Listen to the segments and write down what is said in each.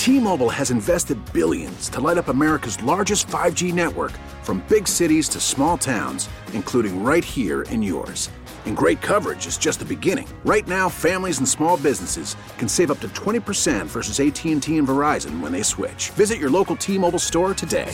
T-Mobile has invested billions to light up America's largest 5G network, from big cities to small towns, including right here in yours. And great coverage is just the beginning. Right now, families and small businesses can save up to 20% versus AT&T and Verizon when they switch. Visit your local T-Mobile store today.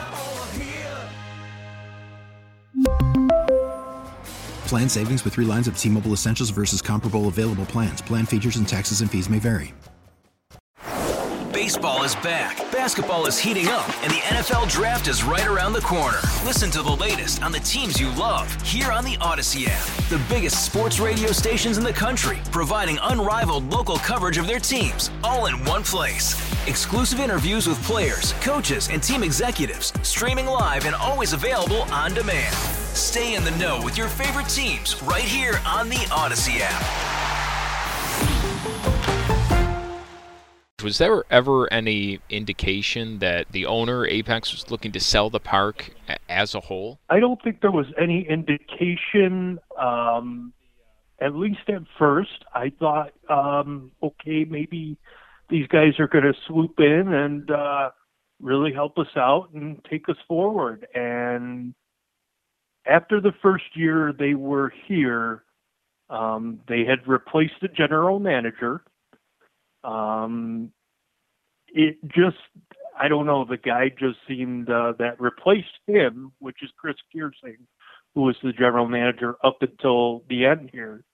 Plan savings with 3 lines of T-Mobile Essentials versus comparable available plans. Plan features and taxes and fees may vary. Baseball is back, basketball is heating up, and the NFL Draft is right around the corner. Listen to the latest on the teams you love here on the Odyssey app. The biggest sports radio stations in the country, providing unrivaled local coverage of their teams, all in one place. Exclusive interviews with players, coaches, and team executives, streaming live and always available on demand. Stay in the know with your favorite teams right here on the Odyssey app. Was there ever any indication that the owner, Apex, was looking to sell the park as a whole? I don't think there was any indication, at least at first. I thought, okay, maybe these guys are going to swoop in and really help us out and take us forward. And after the first year they were here, they had replaced the general manager. It just, I don't know, the guy just seemed, that replaced him, which is Chris Kearsing, who was the general manager up until the end here.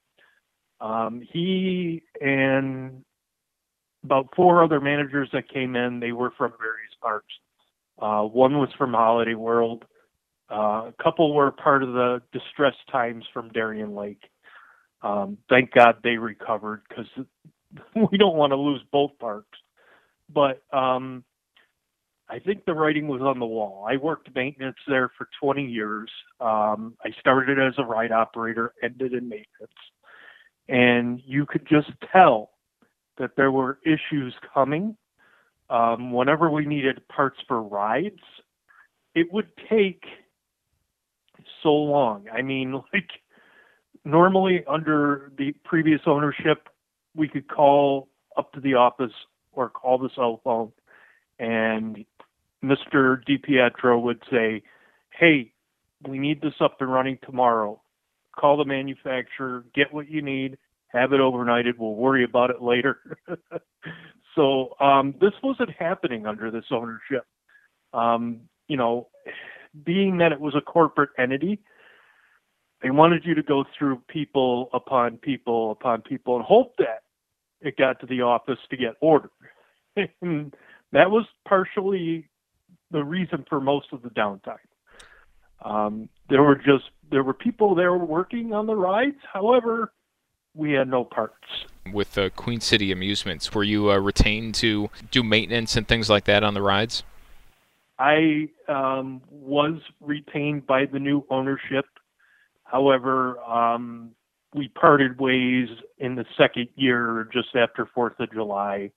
He and about 4 other managers that came in, they were from various parks. One was from Holiday World. A couple were part of the distress times from Darien Lake. Thank God they recovered, because we don't want to lose both parks. But I think the writing was on the wall. I worked maintenance there for 20 years. I started as a ride operator, ended in maintenance. And you could just tell that there were issues coming. Whenever we needed parts for rides, it would take so long. I mean, like, normally under the previous ownership, we could call up to the office or call the cell phone, and Mr. DiPietro would say, hey, we need this up and running tomorrow. Call the manufacturer, get what you need, have it overnighted. We'll worry about it later. So this wasn't happening under this ownership. You know, being that it was a corporate entity, they wanted you to go through people upon people upon people and hope that it got to the office to get ordered. And that was partially the reason for most of the downtime. There were people there working on the rides. However, we had no parts. With Queen City Amusements, were you retained to do maintenance and things like that on the rides? I was retained by the new ownership. However, we parted ways in the second year, just after 4th of July.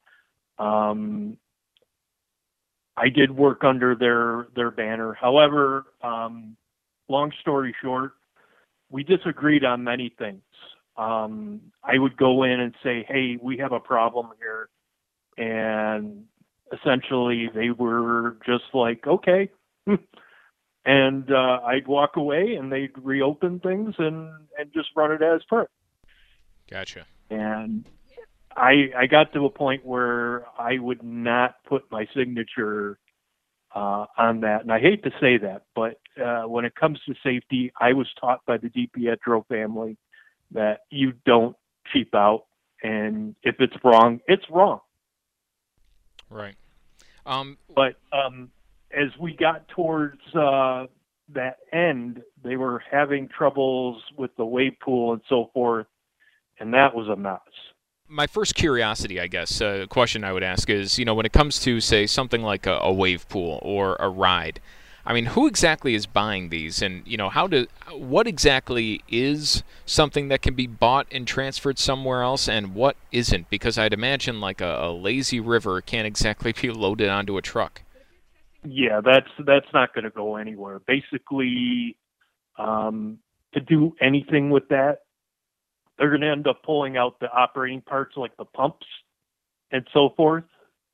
I did work under their banner. However, long story short, we disagreed on many things. I would go in and say, hey, we have a problem here. And essentially they were just like, okay. And I'd walk away and they'd reopen things and just run it as per. Gotcha. And I got to a point where I would not put my signature on that. And I hate to say that, but when it comes to safety, I was taught by the DiPietro family that you don't cheap out. And if it's wrong, it's wrong. Right. But as we got towards that end, they were having troubles with the wave pool and so forth, and that was a mess. My first curiosity, I guess, question I would ask is, you know, when it comes to, say, something like a wave pool or a ride, I mean, who exactly is buying these? And, you know, what exactly is something that can be bought and transferred somewhere else and what isn't? Because I'd imagine like a lazy river can't exactly be loaded onto a truck. Yeah, that's not going to go anywhere. Basically, to do anything with that, they're going to end up pulling out the operating parts like the pumps and so forth.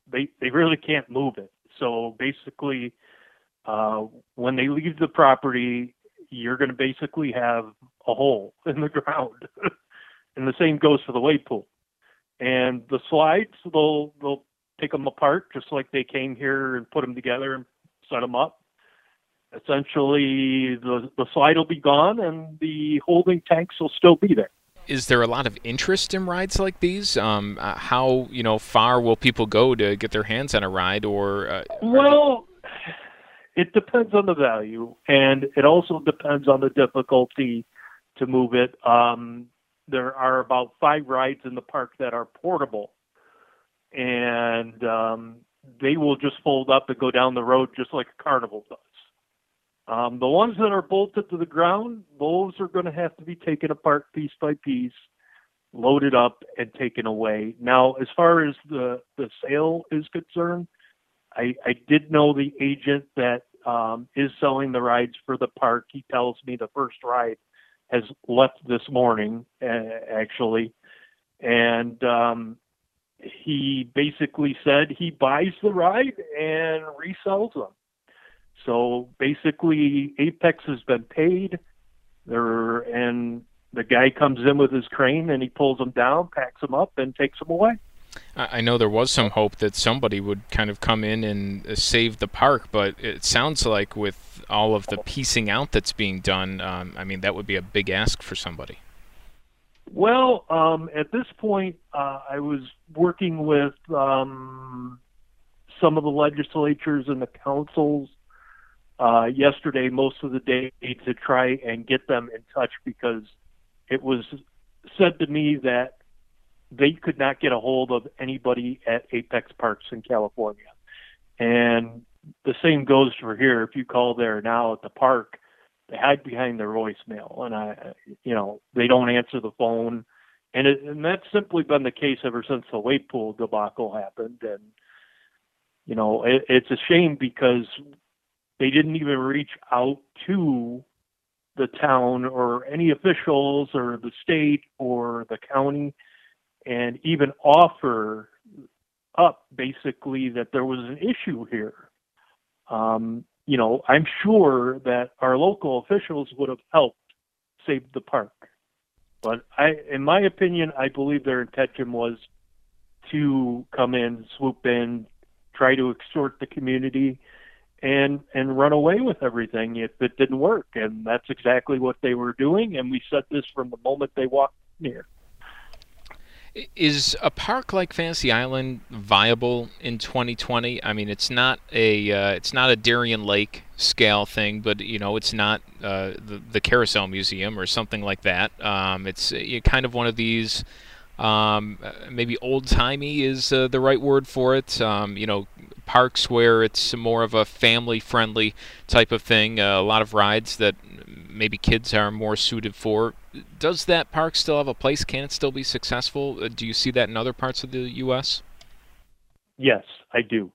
they really can't move it. So basically, when they leave the property, you're going to basically have a hole in the ground. And the same goes for the wave pool. And the slides, they'll take them apart just like they came here and put them together and set them up. Essentially, the slide will be gone and the holding tanks will still be there. Is there a lot of interest in rides like these? How far will people go to get their hands on a ride? Well, it depends on the value, and it also depends on the difficulty to move it. There are about 5 rides in the park that are portable, and they will just fold up and go down the road just like a carnival does. The ones that are bolted to the ground, those are going to have to be taken apart piece by piece, loaded up, and taken away. Now, as far as the sale is concerned, I did know the agent that is selling the rides for the park. He tells me the first ride has left this morning, actually. And he basically said he buys the ride and resells them. So basically, Apex has been paid, and the guy comes in with his crane and he pulls them down, packs them up, and takes them away. I know there was some hope that somebody would kind of come in and save the park, but it sounds like with all of the piecing out that's being done, that would be a big ask for somebody. Well, at this point, I was working with some of the legislatures and the councils yesterday, most of the day, to try and get them in touch, because it was said to me that they could not get a hold of anybody at Apex Parks in California. And the same goes for here. If you call there now at the park, they hide behind their voicemail, and they don't answer the phone. And that's simply been the case ever since the wave pool debacle happened. And, it's a shame because they didn't even reach out to the town or any officials or the state or the county and even offer up basically that there was an issue here. I'm sure that our local officials would have helped save the park. But in my opinion, I believe their intention was to come in, swoop in, try to extort the community, and run away with everything if it didn't work. And that's exactly what they were doing, and we said this from the moment they walked near. Is a park like Fantasy Island viable in 2020? I mean, it's not a Darien Lake scale thing, but it's not the Carousel Museum or something like that. It's kind of one of these. Maybe old-timey is the right word for it. Parks where it's more of a family-friendly type of thing. A lot of rides that maybe kids are more suited for. Does that park still have a place? Can it still be successful? Do you see that in other parts of the U.S.? Yes, I do.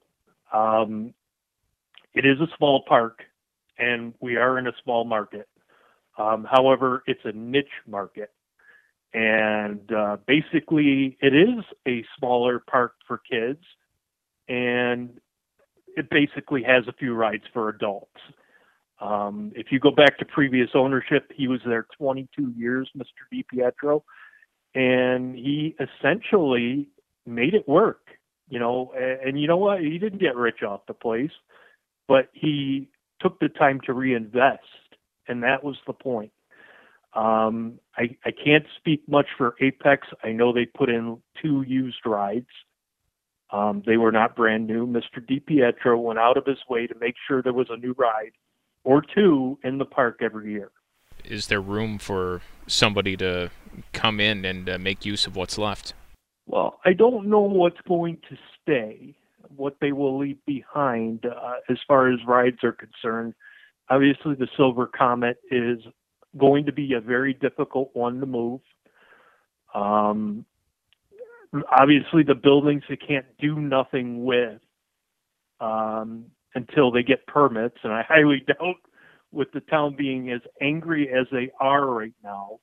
It is a small park, and we are in a small market. However, it's a niche market. And basically, it is a smaller park for kids, and it basically has a few rides for adults. If you go back to previous ownership, he was there 22 years, Mr. DiPietro, and he essentially made it work, and you know what? He didn't get rich off the place, but he took the time to reinvest, and that was the point. I can't speak much for Apex. I know they put in 2 used rides. They were not brand new. Mr. DiPietro went out of his way to make sure there was a new ride or 2 in the park every year. Is there room for somebody to come in and make use of what's left? Well, I don't know what's going to stay, what they will leave behind as far as rides are concerned. Obviously, the Silver Comet is going to be a very difficult one to move. Obviously, the buildings they can't do nothing with until they get permits, and I highly doubt, with the town being as angry as they are right now,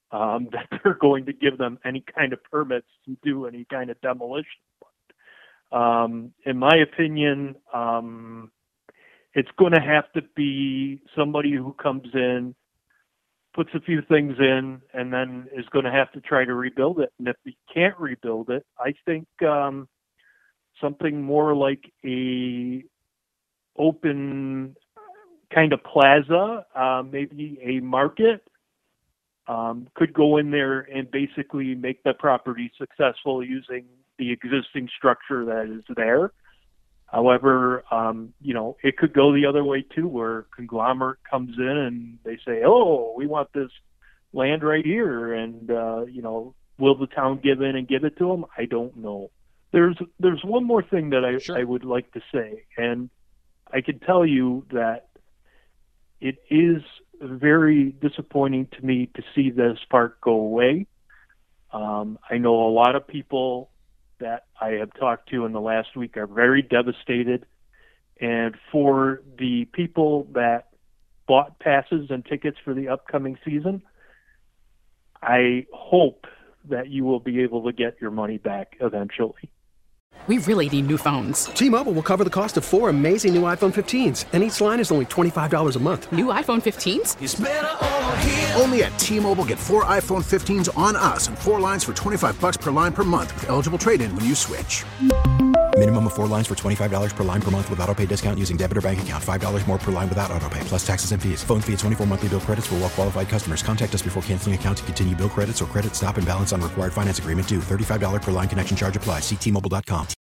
that they're going to give them any kind of permits to do any kind of demolition. In my opinion, it's going to have to be somebody who comes in, puts a few things in, and then is going to have to try to rebuild it. And if he can't rebuild it, I think something more like a open kind of plaza, maybe a market, could go in there and basically make the property successful using the existing structure that is there. However, it could go the other way too, where conglomerate comes in and they say, "Oh, we want this land right here," and will the town give in and give it to them? I don't know. There's one more thing that I would like to say, and I can tell you that it is very disappointing to me to see this park go away. I know a lot of people that I have talked to in the last week are very devastated. And for the people that bought passes and tickets for the upcoming season, I hope that you will be able to get your money back eventually. We really need new phones. T-Mobile will cover the cost of 4 amazing new iPhone 15s, and each line is only $25 a month. New iPhone 15s? It's better over here. Only at T-Mobile, get 4 iPhone 15s on us and 4 lines for $25 per line per month with eligible trade-in when you switch. Minimum of 4 lines for $25 per line per month with autopay discount using debit or bank account. $5 more per line without autopay, plus taxes and fees. Phone fee at 24 monthly bill credits for well-qualified customers. Contact us before canceling account to continue bill credits or credit stop and balance on required finance agreement due. $35 per line connection charge applies. See T-Mobile.com.